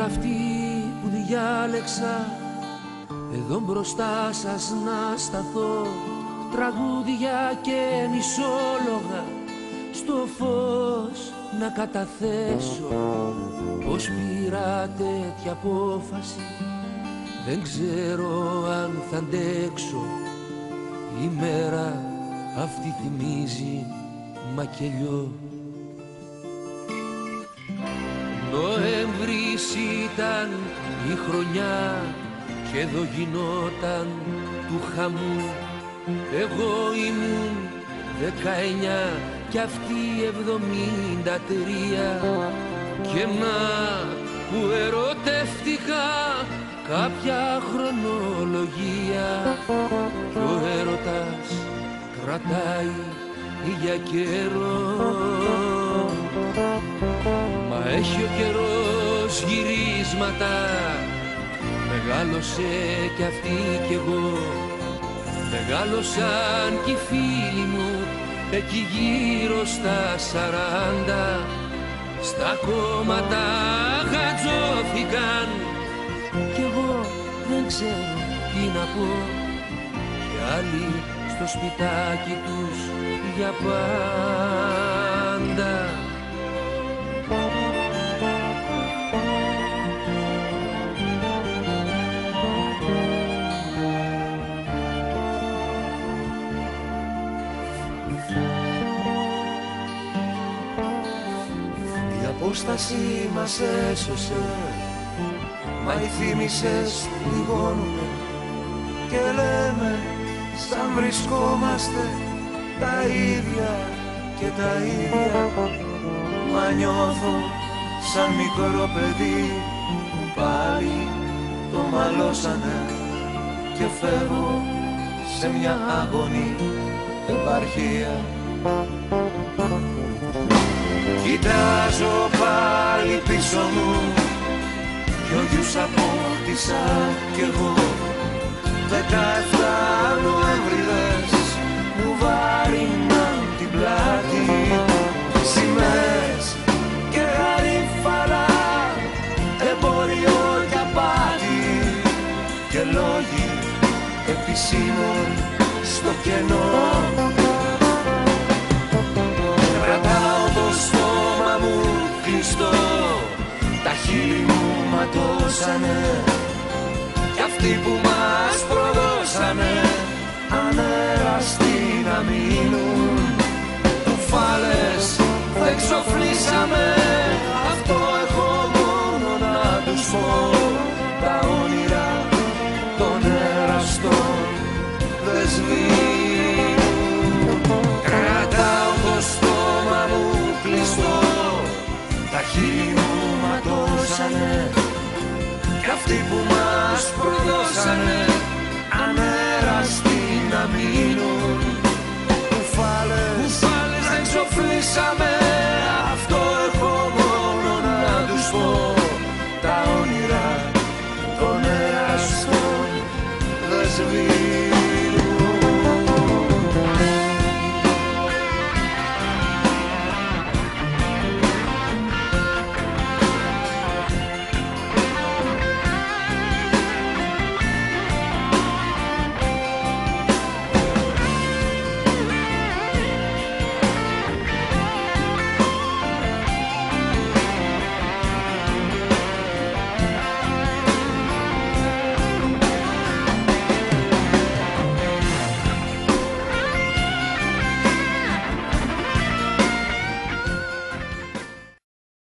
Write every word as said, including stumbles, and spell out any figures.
αυτή που διάλεξα εδώ μπροστά σας να σταθώ, τραγούδια και νησόλογα στο φως να καταθέσω. Πως πήρα τέτοια απόφαση δεν ξέρω αν θα αντέξω. Η μέρα αυτή θυμίζει μακελιό. Νοέμβρης ήταν η χρονιά και εδώ γινόταν του χαμού. Εγώ ήμουν δεκαεννιά κι αυτή εβδομήντα τρία και να που ερωτεύτηκα κάποια χρονολογία κι ο έρωτας κρατάει για καιρό. Μα έχει ο καιρός γυρίσματα, μεγάλωσε κι αυτή κι εγώ. Μεγάλωσαν κι οι φίλοι μου εκεί γύρω στα σαράντα. Στα κόμματα χατζώθηκαν κι εγώ δεν ξέρω τι να πω. Κι άλλοι στο σπιτάκι τους για πάντα. Η απόσταση μας έσωσε, μα οι θύμησες πληγώνουνε και λέμε σαν βρισκόμαστε τα ίδια και τα ίδια. Μα νιώθω σαν μικρό παιδί που πάλι το μαλώσανε και φεύγω σε μια αγωνή επαρχία. Κοιτάζω πάλι πίσω μου κι ο γιους απόκτησα κι εγώ. Δεκαεφτά Νοέμβριδες μου βάριναν την πλάτη. Σημαίες και γαρίφαλα, εμπόριο και απάτη και λόγοι επισήμων στο κενό. Κρατάω το στόμα μου κλειστό, τα χείλη μου ματώσανε κι αυτοί που μας προδώσανε ανέραστοι να μείνουν. Κουφάλες θα εξοφλήσαμε, αυτό έχω μόνο να τους πω. Τα όνειρα των εραστών δεν σβήνουν. Κρατάω το στόμα μου κλειστό, τα χείλη μου ματώσανε κι αυτοί που μας προδώσανε ανέραστοι να μείνουν.